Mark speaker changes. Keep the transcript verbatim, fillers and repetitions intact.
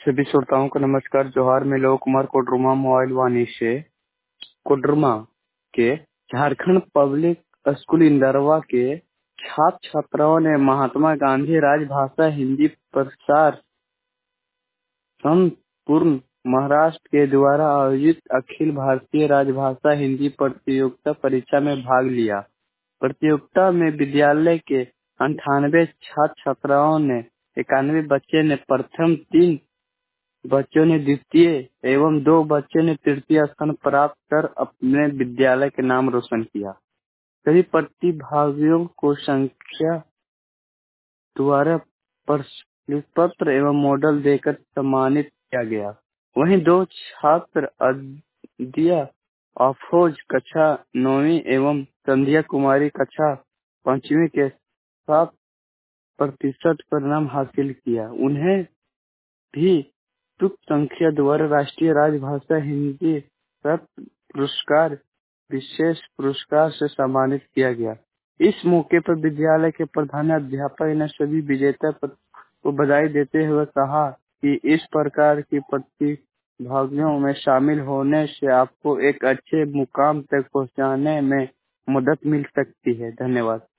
Speaker 1: सभी श्रोताओं को नमस्कार। जोहार। मैं लोक कुमार कोडरमा मोबाइल वाणी से कोडरमा के झारखंड पब्लिक स्कूल इंदरवा के छात्र छात्राओं ने महात्मा गांधी राजभाषा हिंदी प्रसार संपूर्ण महाराष्ट्र के द्वारा आयोजित अखिल भारतीय राजभाषा हिंदी प्रतियोगिता परीक्षा में भाग लिया। प्रतियोगिता में विद्यालय के अंठानवे छात्र छात्राओं ने इक्यानवे बच्चे ने प्रथम, तीन बच्चों ने द्वितीय एवं दो बच्चों ने तृतीय स्थान प्राप्त कर अपने विद्यालय के नाम रोशन किया। सभी प्रतिभागियों को संख्या द्वारा प्रशस्ति पत्र एवं मॉडल देकर सम्मानित किया गया। वहीं दो छात्र अदिया अफरोज कक्षा नौवीं एवं संध्या कुमारी कक्षा पांचवी के साथ प्रतिशत परिणाम हासिल किया। उन्हें भी तुक संख्या द्वारा राष्ट्रीय राजभाषा हिंदी रत्न पुरस्कार विशेष पुरस्कार से सम्मानित किया गया। इस मौके पर विद्यालय के प्रधान अध्यापक ने सभी विजेता को बधाई देते हुए कहा कि इस प्रकार की प्रतिभागियों में शामिल होने से आपको एक अच्छे मुकाम तक पहुंचने में मदद मिल सकती है। धन्यवाद।